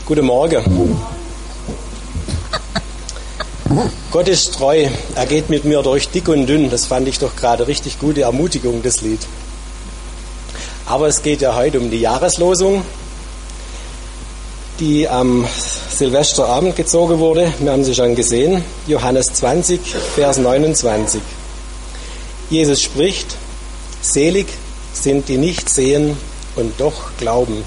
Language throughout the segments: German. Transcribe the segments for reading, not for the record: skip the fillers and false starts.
Guten Morgen. Gott ist treu, er geht mit mir durch dick und dünn. Das fand ich doch gerade richtig gute Ermutigung, das Lied. Aber es geht ja heute um die Jahreslosung, die am Silvesterabend gezogen wurde. Wir haben sie schon gesehen. Johannes 20, Vers 29. Jesus spricht: Selig sind die nicht sehen und doch glauben.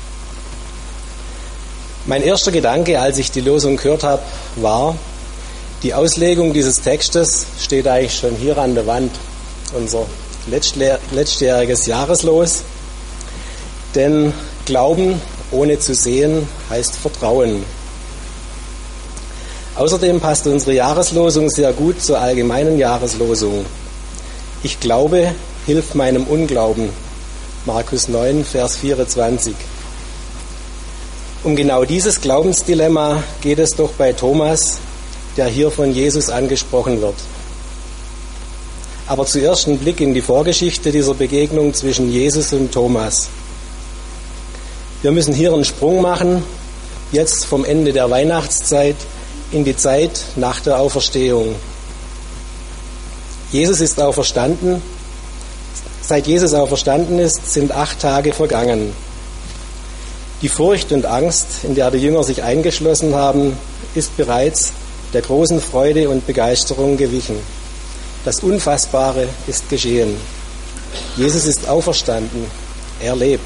Mein erster Gedanke, als ich die Losung gehört habe, war, die Auslegung dieses Textes steht eigentlich schon hier an der Wand, unser letztjähriges Jahreslos. Denn Glauben ohne zu sehen heißt Vertrauen. Außerdem passt unsere Jahreslosung sehr gut zur allgemeinen Jahreslosung. Ich glaube, hilf meinem Unglauben. Markus 9, Vers 24. Um genau dieses Glaubensdilemma geht es doch bei Thomas, der hier von Jesus angesprochen wird. Aber zuerst ein Blick in die Vorgeschichte dieser Begegnung zwischen Jesus und Thomas. Wir müssen hier einen Sprung machen, jetzt vom Ende der Weihnachtszeit in die Zeit nach der Auferstehung. Jesus ist auferstanden. Seit Jesus auferstanden ist, sind 8 Tage vergangen. Die Furcht und Angst, in der die Jünger sich eingeschlossen haben, ist bereits der großen Freude und Begeisterung gewichen. Das Unfassbare ist geschehen. Jesus ist auferstanden. Er lebt.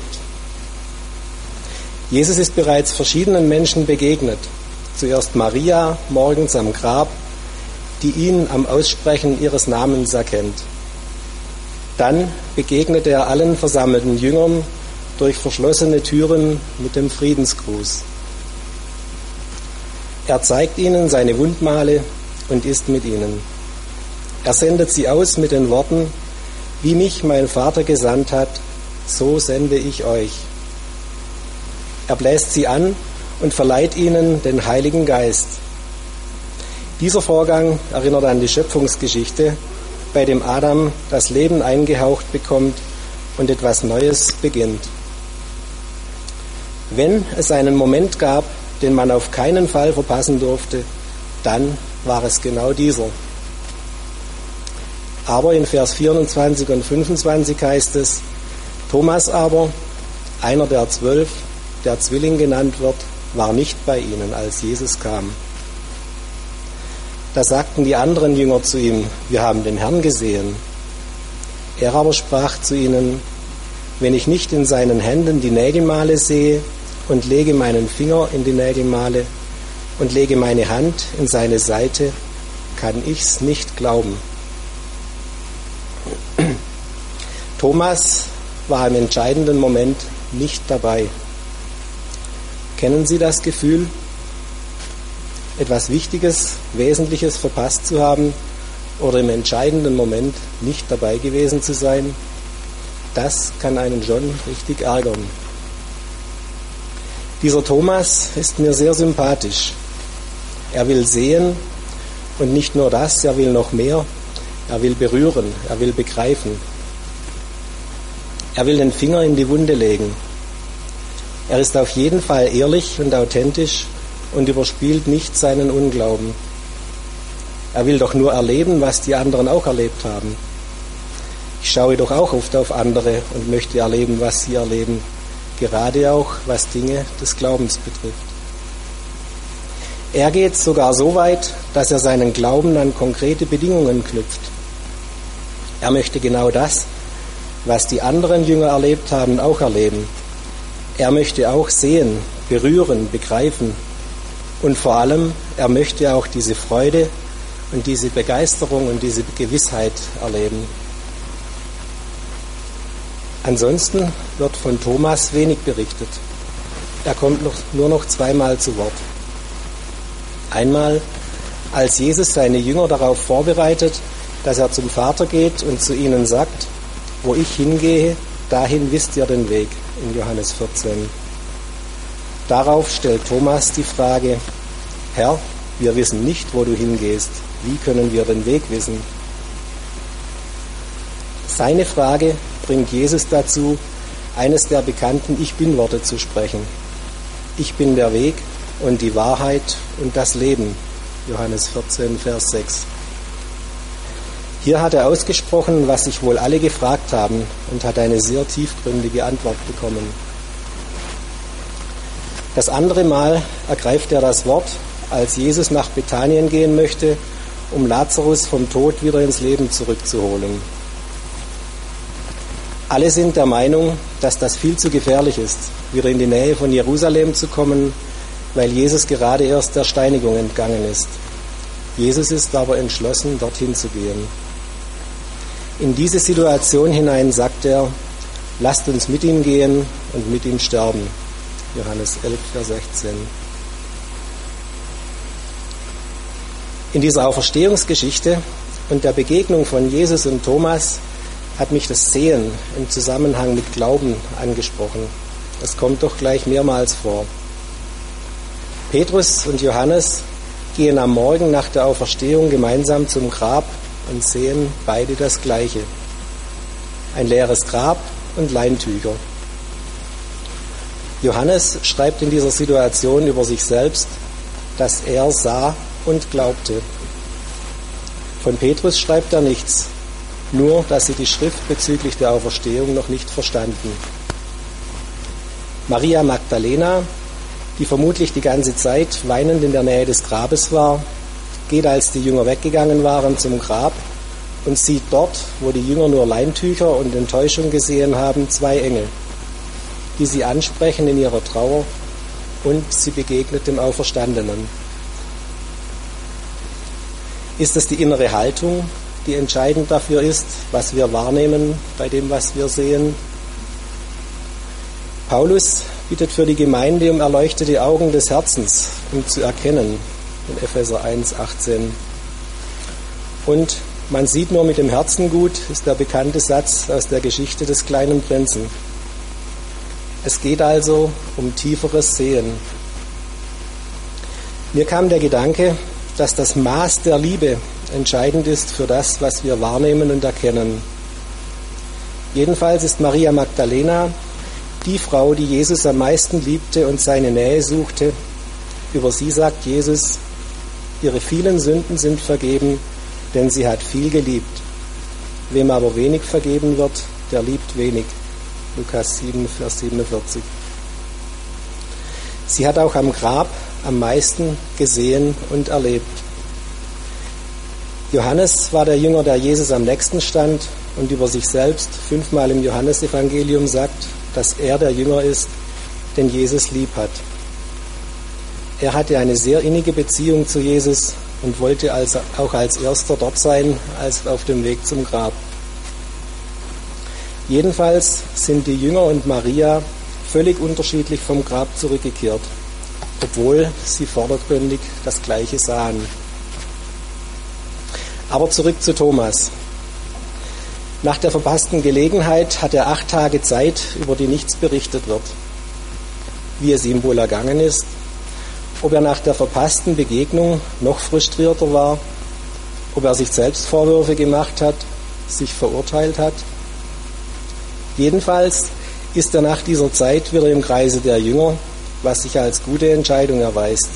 Jesus ist bereits verschiedenen Menschen begegnet. Zuerst Maria morgens am Grab, die ihn am Aussprechen ihres Namens erkennt. Dann begegnet er allen versammelten Jüngern durch verschlossene Türen mit dem Friedensgruß. Er zeigt ihnen seine Wundmale und ist mit ihnen. Er sendet sie aus mit den Worten: Wie mich mein Vater gesandt hat, so sende ich euch. Er bläst sie an und verleiht ihnen den Heiligen Geist. Dieser Vorgang erinnert an die Schöpfungsgeschichte, bei dem Adam das Leben eingehaucht bekommt und etwas Neues beginnt. Wenn es einen Moment gab, den man auf keinen Fall verpassen durfte, dann war es genau dieser. Aber in Vers 24 und 25 heißt es: Thomas aber, einer der 12, der Zwilling genannt wird, war nicht bei ihnen, als Jesus kam. Da sagten die anderen Jünger zu ihm: Wir haben den Herrn gesehen. Er aber sprach zu ihnen: Wenn ich nicht in seinen Händen die Nägelmale sehe und lege meinen Finger in die Nägelmale und lege meine Hand in seine Seite, kann ich's nicht glauben. Thomas war im entscheidenden Moment nicht dabei. Kennen Sie das Gefühl, etwas Wichtiges, Wesentliches verpasst zu haben oder im entscheidenden Moment nicht dabei gewesen zu sein? Das kann einen schon richtig ärgern. Dieser Thomas ist mir sehr sympathisch. Er will sehen und nicht nur das, er will noch mehr. Er will berühren, er will begreifen. Er will den Finger in die Wunde legen. Er ist auf jeden Fall ehrlich und authentisch und überspielt nicht seinen Unglauben. Er will doch nur erleben, was die anderen auch erlebt haben. Ich schaue doch auch oft auf andere und möchte erleben, was sie erleben. Gerade auch, was Dinge des Glaubens betrifft. Er geht sogar so weit, dass er seinen Glauben an konkrete Bedingungen knüpft. Er möchte genau das, was die anderen Jünger erlebt haben, auch erleben. Er möchte auch sehen, berühren, begreifen. Und vor allem, er möchte auch diese Freude und diese Begeisterung und diese Gewissheit erleben. Ansonsten wird von Thomas wenig berichtet. Er kommt nur noch 2-mal zu Wort. Einmal, als Jesus seine Jünger darauf vorbereitet, dass er zum Vater geht und zu ihnen sagt: Wo ich hingehe, dahin wisst ihr den Weg, in Johannes 14. Darauf stellt Thomas die Frage: Herr, wir wissen nicht, wo du hingehst. Wie können wir den Weg wissen? Seine Frage bringt Jesus dazu, eines der bekannten Ich-Bin-Worte zu sprechen. Ich bin der Weg und die Wahrheit und das Leben. Johannes 14, Vers 6. Hier hat er ausgesprochen, was sich wohl alle gefragt haben, und hat eine sehr tiefgründige Antwort bekommen. Das andere Mal ergreift er das Wort, als Jesus nach Bethanien gehen möchte, um Lazarus vom Tod wieder ins Leben zurückzuholen. Alle sind der Meinung, dass das viel zu gefährlich ist, wieder in die Nähe von Jerusalem zu kommen, weil Jesus gerade erst der Steinigung entgangen ist. Jesus ist aber entschlossen, dorthin zu gehen. In diese Situation hinein sagt er, lasst uns mit ihm gehen und mit ihm sterben. Johannes 11, Vers 16. In dieser Auferstehungsgeschichte und der Begegnung von Jesus und Thomas hat mich das Sehen im Zusammenhang mit Glauben angesprochen. Es kommt doch gleich mehrmals vor. Petrus und Johannes gehen am Morgen nach der Auferstehung gemeinsam zum Grab und sehen beide das Gleiche. Ein leeres Grab und Leintücher. Johannes schreibt in dieser Situation über sich selbst, dass er sah und glaubte. Von Petrus schreibt er nichts, nur dass sie die Schrift bezüglich der Auferstehung noch nicht verstanden. Maria Magdalena, die vermutlich die ganze Zeit weinend in der Nähe des Grabes war, geht, als die Jünger weggegangen waren, zum Grab und sieht dort, wo die Jünger nur Leintücher und Enttäuschung gesehen haben, 2 Engel, die sie ansprechen in ihrer Trauer, und sie begegnet dem Auferstandenen. Ist es die innere Haltung, die entscheidend dafür ist, was wir wahrnehmen bei dem, was wir sehen? Paulus bittet für die Gemeinde um erleuchtete Augen des Herzens, um zu erkennen, in Epheser 1, 18. Und man sieht nur mit dem Herzen gut, ist der bekannte Satz aus der Geschichte des kleinen Prinzen. Es geht also um tieferes Sehen. Mir kam der Gedanke, dass das Maß der Liebe entscheidend ist für das, was wir wahrnehmen und erkennen. Jedenfalls ist Maria Magdalena die Frau, die Jesus am meisten liebte und seine Nähe suchte. Über sie sagt Jesus, ihre vielen Sünden sind vergeben, denn sie hat viel geliebt. Wem aber wenig vergeben wird, der liebt wenig. Lukas 7, Vers 47. Sie hat auch am Grab am meisten gesehen und erlebt. Johannes war der Jünger, der Jesus am nächsten stand und über sich selbst 5-mal im Johannesevangelium sagt, dass er der Jünger ist, den Jesus lieb hat. Er hatte eine sehr innige Beziehung zu Jesus und wollte auch als Erster dort sein, als auf dem Weg zum Grab. Jedenfalls sind die Jünger und Maria völlig unterschiedlich vom Grab zurückgekehrt, obwohl sie vordergründig das Gleiche sahen. Aber zurück zu Thomas. Nach der verpassten Gelegenheit hat er 8 Tage Zeit, über die nichts berichtet wird. Wie es ihm wohl ergangen ist, ob er nach der verpassten Begegnung noch frustrierter war, ob er sich selbst Vorwürfe gemacht hat, sich verurteilt hat. Jedenfalls ist er nach dieser Zeit wieder im Kreise der Jünger, was sich als gute Entscheidung erweist.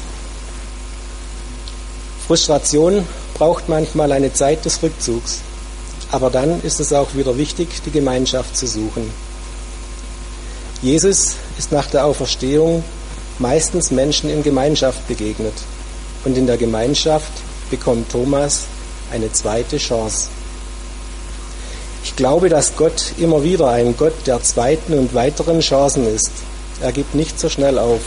Frustration braucht manchmal eine Zeit des Rückzugs, aber dann ist es auch wieder wichtig, die Gemeinschaft zu suchen. Jesus ist nach der Auferstehung meistens Menschen in Gemeinschaft begegnet und in der Gemeinschaft bekommt Thomas eine zweite Chance. Ich glaube, dass Gott immer wieder ein Gott der zweiten und weiteren Chancen ist. Er gibt nicht so schnell auf.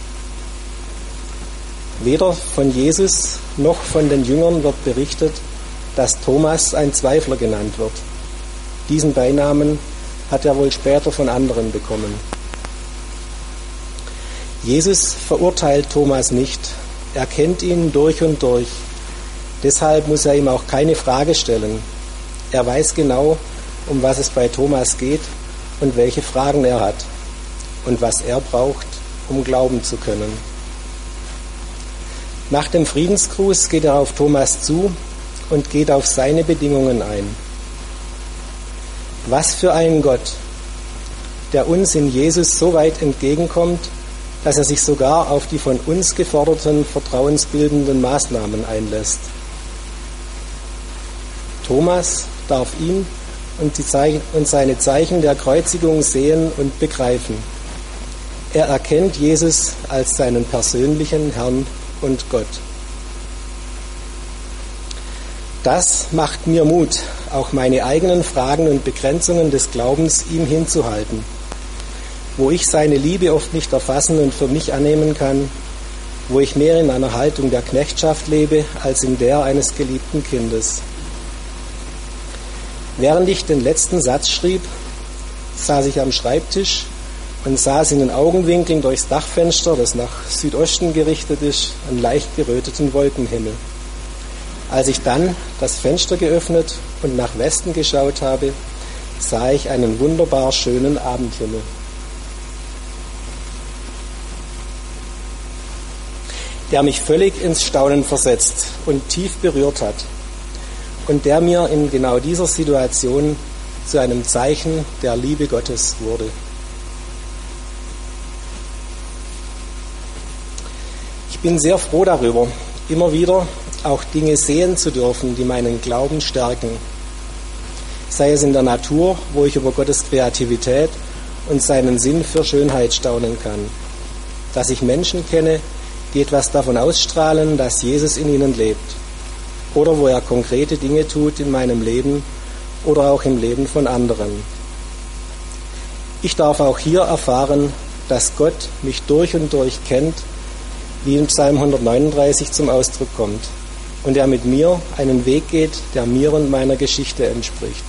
Weder von Jesus noch von den Jüngern wird berichtet, dass Thomas ein Zweifler genannt wird. Diesen Beinamen hat er wohl später von anderen bekommen. Jesus verurteilt Thomas nicht. Er kennt ihn durch und durch. Deshalb muss er ihm auch keine Frage stellen. Er weiß genau, um was es bei Thomas geht und welche Fragen er hat und was er braucht, um glauben zu können. Nach dem Friedensgruß geht er auf Thomas zu und geht auf seine Bedingungen ein. Was für ein Gott, der uns in Jesus so weit entgegenkommt, dass er sich sogar auf die von uns geforderten vertrauensbildenden Maßnahmen einlässt. Thomas darf ihn und seine Zeichen der Kreuzigung sehen und begreifen. Er erkennt Jesus als seinen persönlichen Herrn und Gott. Das macht mir Mut, auch meine eigenen Fragen und Begrenzungen des Glaubens ihm hinzuhalten, wo ich seine Liebe oft nicht erfassen und für mich annehmen kann, wo ich mehr in einer Haltung der Knechtschaft lebe als in der eines geliebten Kindes. Während ich den letzten Satz schrieb, saß ich am Schreibtisch und saß in den Augenwinkeln durchs Dachfenster, das nach Südosten gerichtet ist, einen leicht geröteten Wolkenhimmel. Als ich dann das Fenster geöffnet und nach Westen geschaut habe, sah ich einen wunderbar schönen Abendhimmel. Der mich völlig ins Staunen versetzt und tief berührt hat und der mir in genau dieser Situation zu einem Zeichen der Liebe Gottes wurde. Ich bin sehr froh darüber, immer wieder auch Dinge sehen zu dürfen, die meinen Glauben stärken. Sei es in der Natur, wo ich über Gottes Kreativität und seinen Sinn für Schönheit staunen kann. Dass ich Menschen kenne, die etwas davon ausstrahlen, dass Jesus in ihnen lebt. Oder wo er konkrete Dinge tut in meinem Leben oder auch im Leben von anderen. Ich darf auch hier erfahren, dass Gott mich durch und durch kennt, wie in Psalm 139 zum Ausdruck kommt, und er mit mir einen Weg geht, der mir und meiner Geschichte entspricht.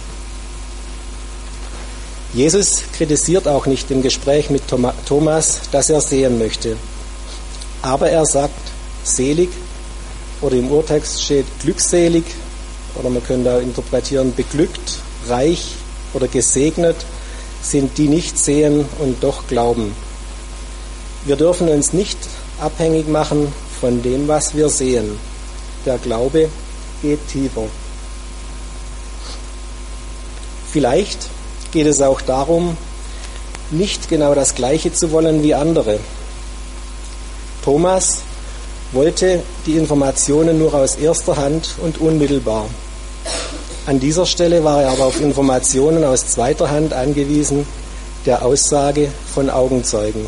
Jesus kritisiert auch nicht im Gespräch mit Thomas, dass er sehen möchte. Aber er sagt, selig, oder im Urtext steht glückselig, oder man könnte auch interpretieren, beglückt, reich oder gesegnet sind die nicht sehen und doch glauben. Wir dürfen uns nicht abhängig machen von dem, was wir sehen. Der Glaube geht tiefer. Vielleicht geht es auch darum, nicht genau das Gleiche zu wollen wie andere. Thomas wollte die Informationen nur aus erster Hand und unmittelbar. An dieser Stelle war er aber auf Informationen aus zweiter Hand angewiesen, der Aussage von Augenzeugen.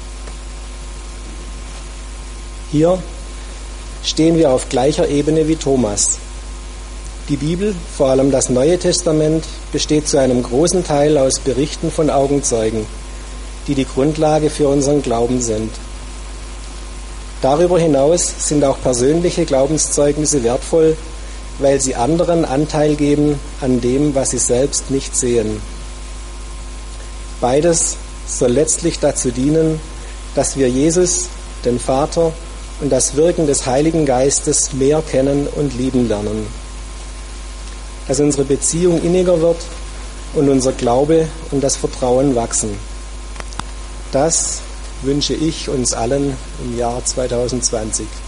Hier stehen wir auf gleicher Ebene wie Thomas. Die Bibel, vor allem das Neue Testament, besteht zu einem großen Teil aus Berichten von Augenzeugen, die die Grundlage für unseren Glauben sind. Darüber hinaus sind auch persönliche Glaubenszeugnisse wertvoll, weil sie anderen Anteil geben an dem, was sie selbst nicht sehen. Beides soll letztlich dazu dienen, dass wir Jesus, den Vater und das Wirken des Heiligen Geistes mehr kennen und lieben lernen. Dass unsere Beziehung inniger wird und unser Glaube und das Vertrauen wachsen. Das wünsche ich uns allen im Jahr 2020.